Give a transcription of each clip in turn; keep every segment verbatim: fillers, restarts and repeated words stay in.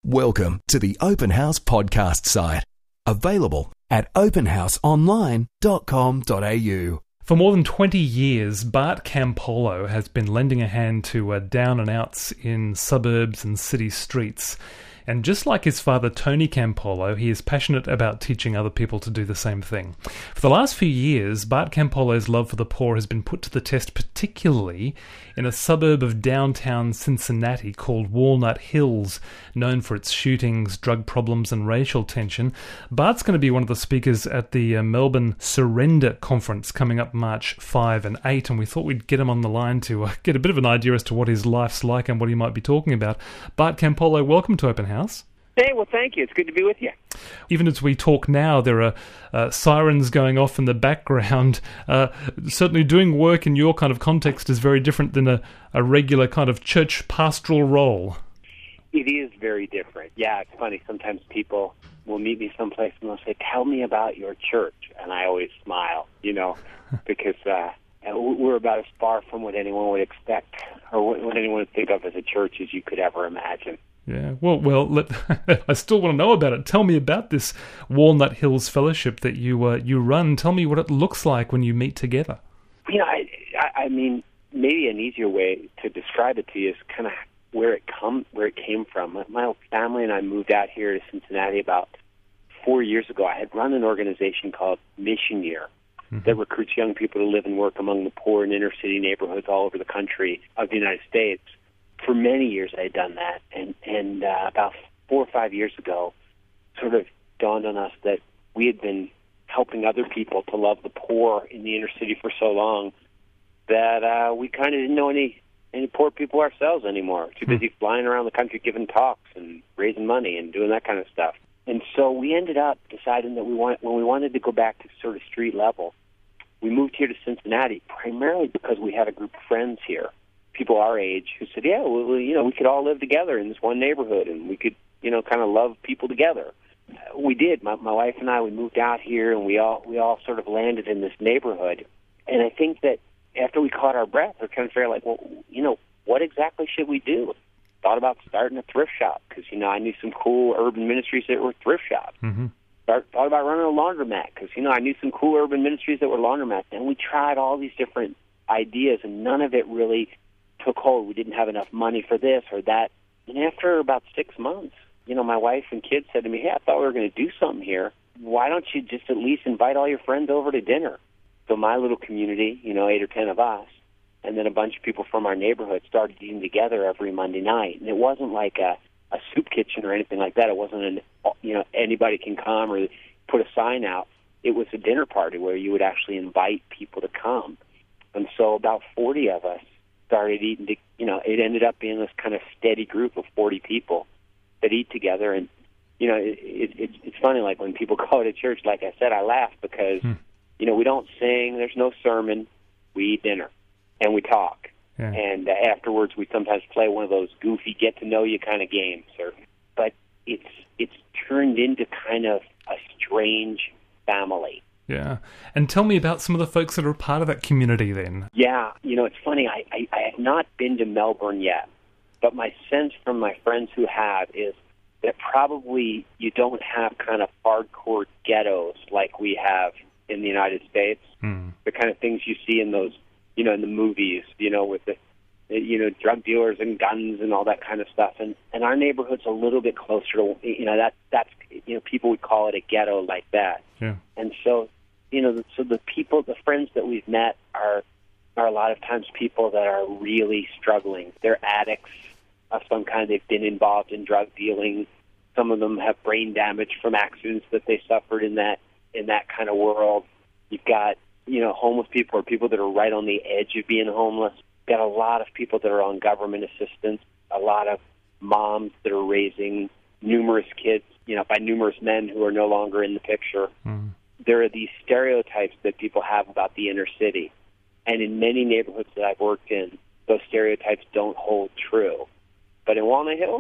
Welcome to the Open House podcast site, available at open house online dot com dot a u. For more than twenty years, Bart Campolo has been lending a hand to uh, down and outs in suburbs and city streets. And just like his father, Tony Campolo, he is passionate about teaching other people to do the same thing. For the last few years, Bart Campolo's love for the poor has been put to the test, particularly in a suburb of downtown Cincinnati called Walnut Hills, known for its shootings, drug problems, and racial tension. Bart's going to be one of the speakers at the uh, Melbourne Surrender Conference coming up March fifth and eighth, and we thought we'd get him on the line to uh, get a bit of an idea as to what his life's like and what he might be talking about. Bart Campolo, welcome to Open House. Hey, well, thank you. It's good to be with you. Even as we talk now, there are uh, sirens going off in the background. Uh, certainly doing work in your kind of context is very different than a, a regular kind of church pastoral role. It is very different. Yeah, it's funny. Sometimes people will meet me someplace and they'll say, tell me about your church. And I always smile, you know, because uh, we're about as far from what anyone would expect or what anyone would think of as a church as you could ever imagine. Yeah, well, well, let, I still want to know about it. Tell me about this Walnut Hills Fellowship that you uh, you run. Tell me what it looks like when you meet together. You know, I, I, I mean, maybe an easier way to describe it to you is kind of where it come where it came from. My, my family and I moved out here to Cincinnati about four years ago. I had run an organization called Mission Year mm-hmm. that recruits young people to live and work among the poor in inner city neighborhoods all over the country of the United States. For many years I had done that, and, and uh, about four or five years ago, sort of dawned on us that we had been helping other people to love the poor in the inner city for so long that uh, we kind of didn't know any, any poor people ourselves anymore. Too busy flying around the country giving talks and raising money and doing that kind of stuff. And so we ended up deciding that we want, when we wanted to go back to sort of street level, we moved here to Cincinnati primarily because we had a group of friends here, people our age, who said, yeah, well, you know, we could all live together in this one neighborhood and we could, you know, kind of love people together. Uh, we did. My, my wife and I, we moved out here and we all we all sort of landed in this neighborhood. And I think that after we caught our breath, we're kind of figuring like, well, you know, what exactly should we do? Thought about starting a thrift shop because, you know, I knew some cool urban ministries that were thrift shops. Mm-hmm. Start, thought about running a laundromat because, you know, I knew some cool urban ministries that were laundromats. And we tried all these different ideas and none of it really took hold. We didn't have enough money for this or that. And after about six months, you know, my wife and kids said to me, hey, I thought we were going to do something here. Why don't you just at least invite all your friends over to dinner? So my little community, you know, eight or ten of us, and then a bunch of people from our neighborhood started eating together every Monday night. And it wasn't like a, a soup kitchen or anything like that. It wasn't, an, you know, anybody can come or put a sign out. It was a dinner party where you would actually invite people to come. And so about forty of us started eating, to, you know, it ended up being this kind of steady group of forty people that eat together. And, you know, it, it, it, it's funny, like when people go to church, like I said, I laugh because, hmm. you know, we don't sing, there's no sermon, we eat dinner and we talk. Yeah. And uh, afterwards we sometimes play one of those goofy get-to-know-you kind of games. Or, but it's it's turned into kind of a strange family. Yeah. And tell me about some of the folks that are part of that community then. Yeah. You know, it's funny. I, I, I have not been to Melbourne yet, but my sense from my friends who have is that probably you don't have kind of hardcore ghettos like we have in the United States. Hmm. The kind of things you see in those, you know, in the movies, you know, with the, you know, drug dealers and guns and all that kind of stuff. And, and our neighborhood's a little bit closer to, you know, that that's, you know, people would call it a ghetto like that. Yeah. And so, you know, so the people, the friends that we've met are are a lot of times people that are really struggling. They're addicts of some kind. They've been involved in drug dealing. Some of them have brain damage from accidents that they suffered in that in that kind of world. You've got, you know, homeless people or people that are right on the edge of being homeless. You've got a lot of people that are on government assistance, a lot of moms that are raising numerous kids, you know, by numerous men who are no longer in the picture. Mm. There are these stereotypes that people have about the inner city. And in many neighborhoods that I've worked in, those stereotypes don't hold true. But in Walnut Hills,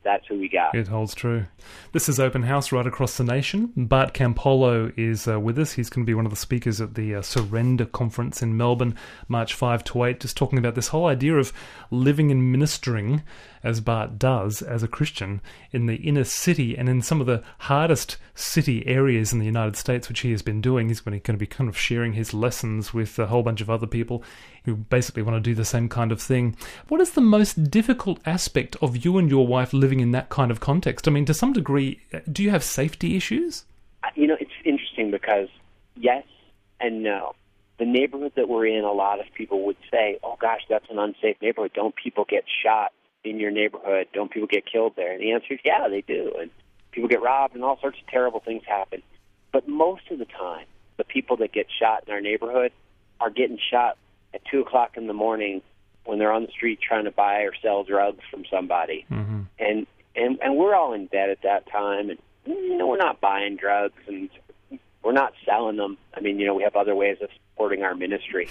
that's who we got. It holds true. This is Open House right across the nation. Bart Campolo is uh, with us. He's going to be one of the speakers at the uh, Surrender Conference in Melbourne, March fifth to eight, just talking about this whole idea of living and ministering, as Bart does, as a Christian, in the inner city and in some of the hardest city areas in the United States, which he has been doing. He's going to be kind of sharing his lessons with a whole bunch of other people who basically want to do the same kind of thing. What is the most difficult aspect of you and your wife living in that kind of context? I mean, to some degree, do you have safety issues? You know, it's interesting because yes and no. The neighborhood that we're in, a lot of people would say, oh gosh, that's an unsafe neighborhood. Don't people get shot in your neighborhood? Don't people get killed there? And the answer is yeah, they do. And people get robbed and all sorts of terrible things happen. But most of the time, the people that get shot in our neighborhood are getting shot at two o'clock in the morning when they're on the street trying to buy or sell drugs from somebody. Mm-hmm. And, and and we're all in bed at that time. And, you know, we're not buying drugs and we're not selling them. I mean, you know, we have other ways of supporting our ministry.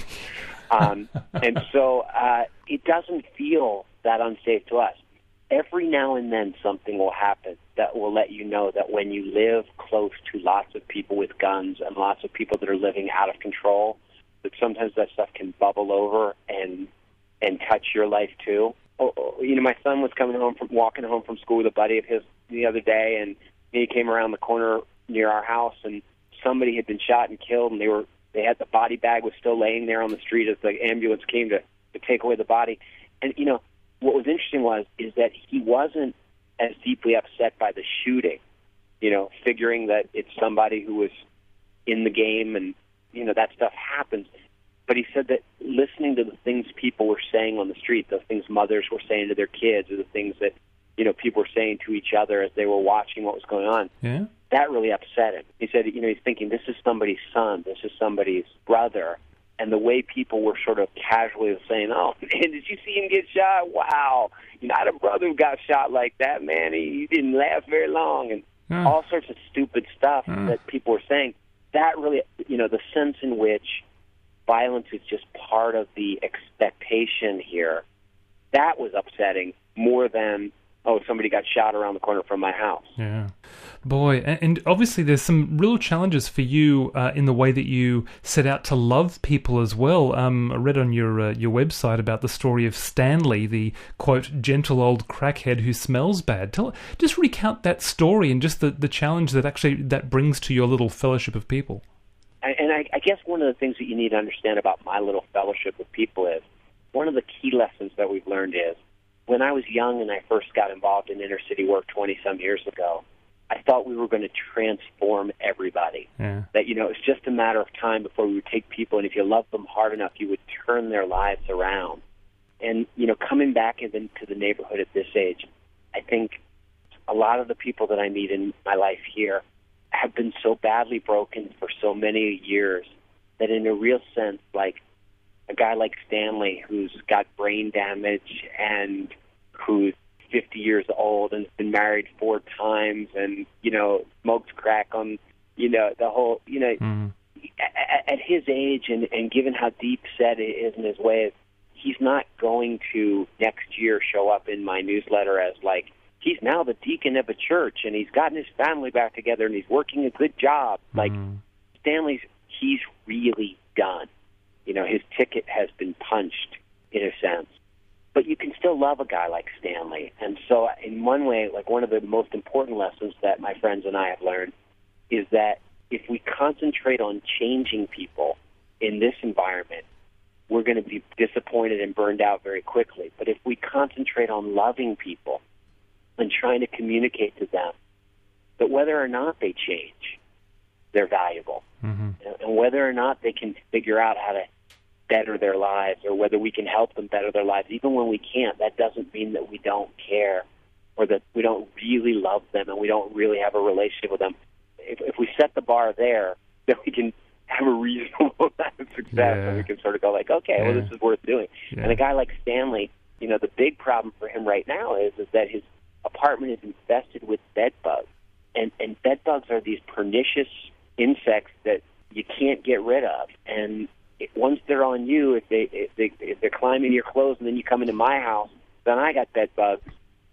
Um, and so uh, it doesn't feel that unsafe to us. Every now and then something will happen that will let you know that when you live close to lots of people with guns and lots of people that are living out of control, that sometimes that stuff can bubble over and and touch your life too. Oh, oh, you know, my son was coming home from walking home from school with a buddy of his the other day, and he came around the corner near our house, and somebody had been shot and killed, and they were they had the body bag was still laying there on the street as the ambulance came to, to take away the body. And you know, what was interesting was is that he wasn't as deeply upset by the shooting, you know, figuring that it's somebody who was in the game and, you know, that stuff happens. But he said that listening to the things people were saying on the street, the things mothers were saying to their kids, or the things that, you know, people were saying to each other as they were watching what was going on, yeah. that really upset him. He said, you know, he's thinking, this is somebody's son, this is somebody's brother. And the way people were sort of casually saying, oh, man, did you see him get shot? Wow. You know, I had a brother who got shot like that, man. He, he didn't last very long. And mm. all sorts of stupid stuff mm. that people were saying. That really, you know, the sense in which violence is just part of the expectation here, that was upsetting more than, oh, somebody got shot around the corner from my house. Yeah. Boy, and obviously there's some real challenges for you uh, in the way that you set out to love people as well. Um, I read on your uh, your website about the story of Stanley, the, quote, gentle old crackhead who smells bad. Tell, just recount that story and just the, the challenge that actually that brings to your little fellowship of people. And I, I guess one of the things that you need to understand about my little fellowship of people is, one of the key lessons that we've learned is, when I was young and I first got involved in inner city work twenty-some years ago, I thought we were going to transform everybody. Yeah. That, you know, it's just a matter of time before we would take people, and if you loved them hard enough, you would turn their lives around. And, you know, coming back into the neighborhood at this age, I think a lot of the people that I meet in my life here have been so badly broken for so many years that in a real sense, like a guy like Stanley who's got brain damage and who's fifty years old and has been married four times and, you know, smokes crack on, you know, the whole, you know, mm. at, at his age and, and given how deep set it is in his ways, he's not going to next year show up in my newsletter as like, he's now the deacon of a church and he's gotten his family back together and he's working a good job. Mm. Like, Stanley's, he's really done. You know, his ticket has been punched in a sense. But you can still love a guy like Stanley. And so in one way, like one of the most important lessons that my friends and I have learned is that if we concentrate on changing people in this environment, we're going to be disappointed and burned out very quickly. But if we concentrate on loving people and trying to communicate to them that whether or not they change, they're valuable. Mm-hmm. And whether or not they can figure out how to better their lives or whether we can help them better their lives, even when we can't, that doesn't mean that we don't care or that we don't really love them and we don't really have a relationship with them. If, if we set the bar there, then we can have a reasonable amount of success yeah. and we can sort of go like, okay, yeah. well, this is worth doing. Yeah. And a guy like Stanley, you know, the big problem for him right now is, is that his apartment is infested with bed bugs. And, and bed bugs are these pernicious insects that you can't get rid of. And once they're on you, if they if they if they're climbing your clothes, and then you come into my house, then I got bed bugs,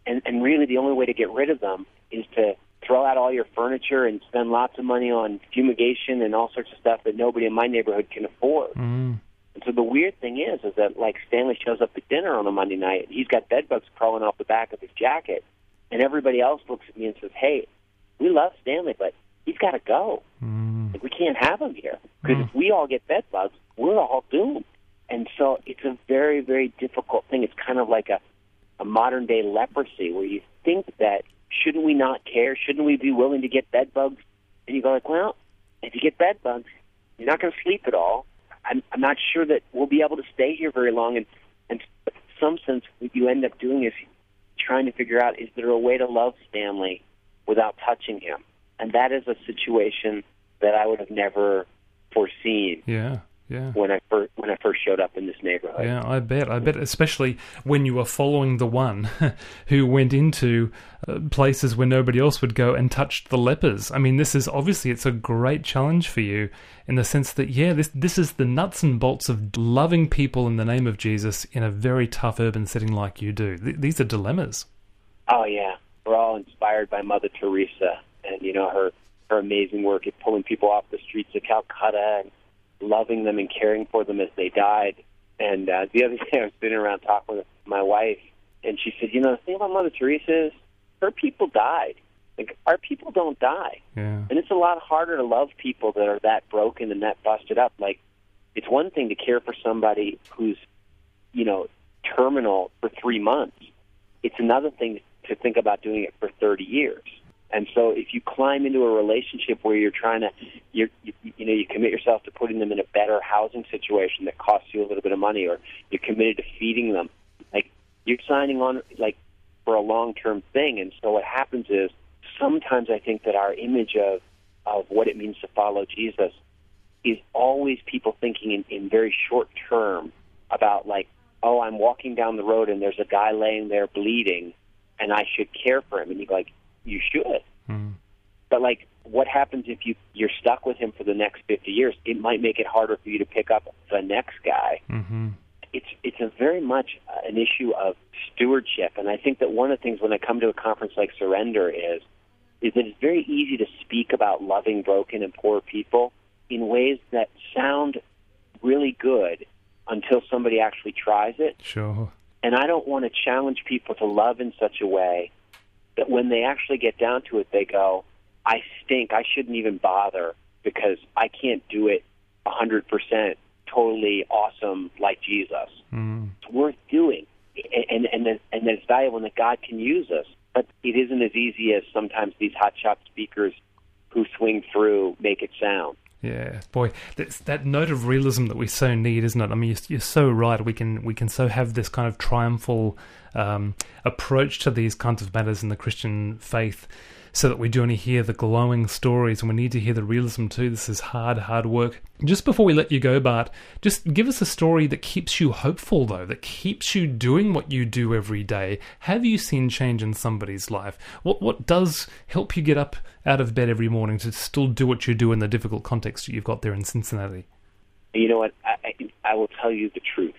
And, and really the only way to get rid of them is to throw out all your furniture and spend lots of money on fumigation and all sorts of stuff that nobody in my neighborhood can afford. Mm. And so the weird thing is, is that, like, Stanley shows up at dinner on a Monday night, he's got bed bugs crawling off the back of his jacket, and everybody else looks at me and says, hey, we love Stanley, but he's got to go. Mm. Like, we can't have him here. Because Mm. if we all get bed bugs, we're all doomed. And so it's a very, very difficult thing. It's kind of like a, a modern-day leprosy where you think that, shouldn't we not care? Shouldn't we be willing to get bed bugs? And you go like, well, if you get bed bugs, you're not going to sleep at all. I'm, I'm not sure that we'll be able to stay here very long. And, and in some sense, what you end up doing is trying to figure out, is there a way to love Stanley without touching him? And that is a situation that I would have never foreseen. Yeah. Yeah. When I first when I first showed up in this neighborhood. Yeah, I bet. I bet, especially when you were following the one who went into uh, places where nobody else would go and touched the lepers. I mean, this is obviously, it's a great challenge for you in the sense that, yeah, this this is the nuts and bolts of loving people in the name of Jesus in a very tough urban setting like you do. Th- these are dilemmas. Oh, yeah. We're all inspired by Mother Teresa and, you know, her, her amazing work at pulling people off the streets of Calcutta and loving them and caring for them as they died. And uh, the other day I was sitting around talking with my wife, and she said, you know, the thing about Mother Teresa is her people died. Like, our people don't die. Yeah. And it's a lot harder to love people that are that broken and that busted up. Like, it's one thing to care for somebody who's, you know, terminal for three months. It's another thing to think about doing it for thirty years. And so if you climb into a relationship where you're trying to, you're, you, you know, you commit yourself to putting them in a better housing situation that costs you a little bit of money, or you're committed to feeding them, like, you're signing on, like, for a long-term thing. And so what happens is sometimes I think that our image of, of what it means to follow Jesus is always people thinking in, in very short term about, like, oh, I'm walking down the road and there's a guy laying there bleeding and I should care for him. And you go like, you should. Mm. But, like, what happens if you, you're stuck with him for the next fifty years? It might make it harder for you to pick up the next guy. Mm-hmm. It's it's a very much uh, an issue of stewardship. And I think that one of the things when I come to a conference like Surrender is, is that it's very easy to speak about loving broken and poor people in ways that sound really good until somebody actually tries it. Sure. And I don't want to challenge people to love in such a way that when they actually get down to it, they go, I stink, I shouldn't even bother because I can't do it one hundred percent totally awesome like Jesus. Mm. It's worth doing, and and and, and that it's valuable and that God can use us. But it isn't as easy as sometimes these hotshot speakers who swing through make it sound. Yeah, boy, that's that note of realism that we so need, isn't it? I mean, you're, you're so right. We can we can so have this kind of triumphal um, approach to these kinds of matters in the Christian faith, so that we do only hear the glowing stories, and we need to hear the realism too. This is hard, hard work. Just before we let you go, Bart, just give us a story that keeps you hopeful, though, that keeps you doing what you do every day. Have you seen change in somebody's life? What what does help you get up out of bed every morning to still do what you do in the difficult context that you've got there in Cincinnati? You know what? I, I, I will tell you the truth.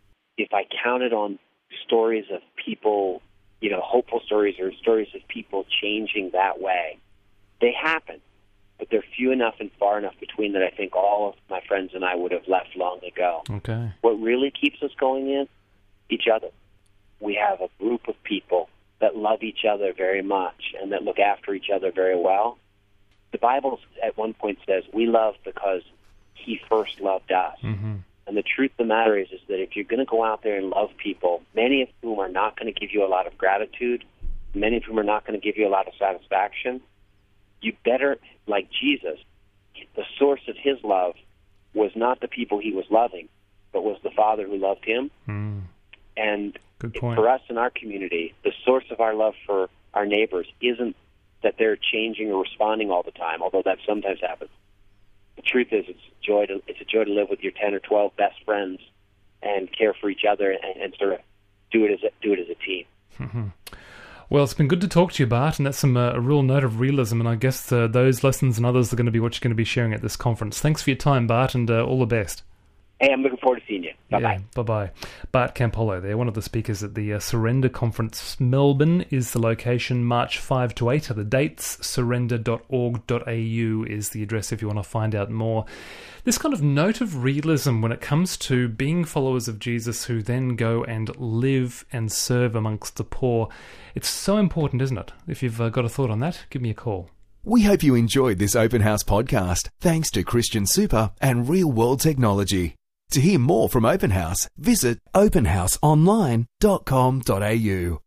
If I counted on stories of people, you know, hopeful stories or stories of people changing that way, they happen, but they're few enough and far enough between that I think all of my friends and I would have left long ago. Okay. What really keeps us going is each other. We have a group of people that love each other very much and that look after each other very well. The Bible at one point says, we love because he first loved us. Mm-hmm. And the truth of the matter is, is that if you're going to go out there and love people, many of whom are not going to give you a lot of gratitude, many of whom are not going to give you a lot of satisfaction, you better, like Jesus, the source of his love was not the people he was loving, but was the Father who loved him. Mm. And Good point. For us in our community, the source of our love for our neighbors isn't that they're changing or responding all the time, although that sometimes happens. The truth is, it's joy to, it's a joy to live with your ten or twelve best friends and care for each other and, and sort of do it as a, do it as a team. Mm-hmm. Well, it's been good to talk to you, Bart, and that's some uh, a real note of realism, and I guess uh, those lessons and others are going to be what you're going to be sharing at this conference. Thanks for your time, Bart, and uh, all the best. Hey, I'm looking forward to seeing you. Bye-bye. Yeah, bye-bye. Bart Campolo, they're one of the speakers at the uh, Surrender Conference. Melbourne is the location, March fifth to eight are the dates. surrender dot org dot a u is the address if you want to find out more. This kind of note of realism when it comes to being followers of Jesus who then go and live and serve amongst the poor, it's so important, isn't it? If you've uh, got a thought on that, give me a call. We hope you enjoyed this Open House podcast, thanks to Christian Super and Real World Technology. To hear more from Open House, visit open house online dot com dot a u.